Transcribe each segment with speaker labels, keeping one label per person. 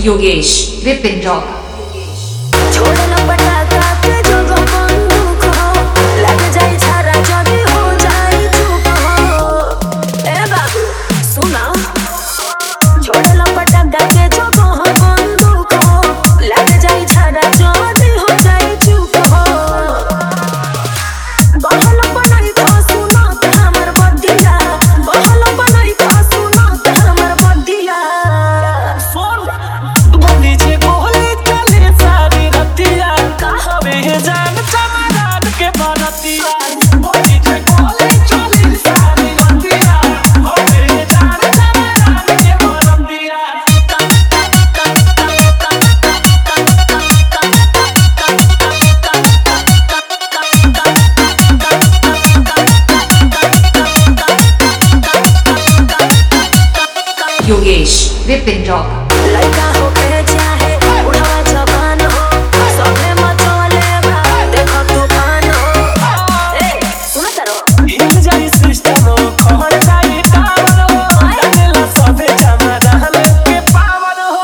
Speaker 1: Yogesh Vipin rock.
Speaker 2: छोड़ना पटाखा के जोगो बंदूक हो, लग जाए छारा जदी हो जाए चुप हो। ए बाबू सुना, छोड़ना पटाखा के जोगो बंदूक हो, लग जाए छारा जदी हो जाए चुप हो। बहल बनाई खा सुना त हमर बदिया, बहल बनाई खा सुना त हमर बदिया।
Speaker 3: सुन बोली जे गोली चले सारी रतिया, हवे जान चमरान के बनतिया। बोली जे गोली चले सारी रतिया, हवे जान चमरान के बनतिया।
Speaker 1: योगेश विपिन रॉक।
Speaker 2: लड़का हो के चाहे उड़ावा जवान हो, सबने मचोले बा देखो तूफान हो। ए सुन तरो
Speaker 3: हिल जाई सिस्टम खहर जाई टावर हो, डालेला सबे चमरान के पावर हो।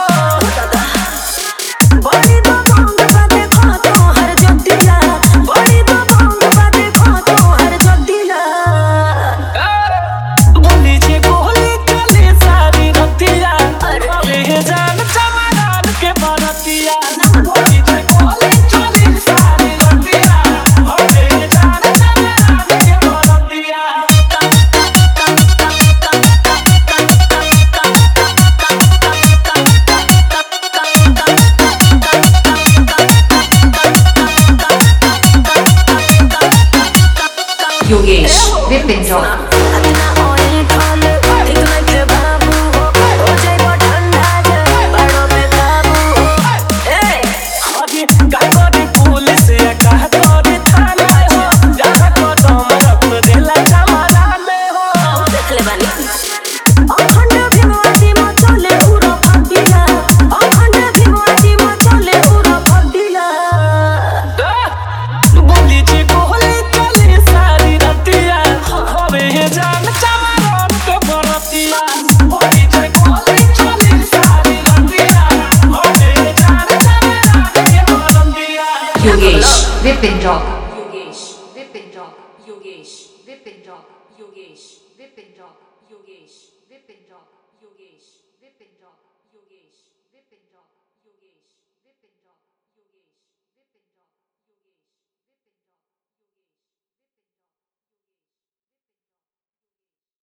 Speaker 2: बड़ी दबंग बा देखो तो हर जदिया, बड़ी दबंग बा देखो तो हर जदिया।
Speaker 3: बोली जे गोली चले सारी रतिया, हवे जान चमरान के बनतिया। बोली जे गोली चले सारी रतिया, हवे जान चमरान के बनतिया।
Speaker 1: योगेश विपिन रॉक।
Speaker 2: अतना ओए ढोल ठीक लगे बाबू हो, हो जाए ठंडा जे बड़ो पे काबू हो। ए
Speaker 3: आगे गाड़ी पुलिस या कहतोरी थाना हो, जहाँ कदम रख देला चमरान में हो।
Speaker 2: देख ले बानी अखंड भीमवादी मचले उरो फदिया, अखंड भीमवादी मचले उरो फदिया।
Speaker 3: बोली जे गोली चले सारी रतिया, हवे जान चमरान के बनतिया। बोली जे गोली चले सारी रतिया, हवे जान चमरान के बनतिया।
Speaker 1: Yogesh Vipin rock. Yogesh Vipin rock. Yogesh Vipin rock. Yogesh Vipin rock. Yogesh Vipin rock. Yogesh Vipin rock. Yogesh Vipin rock.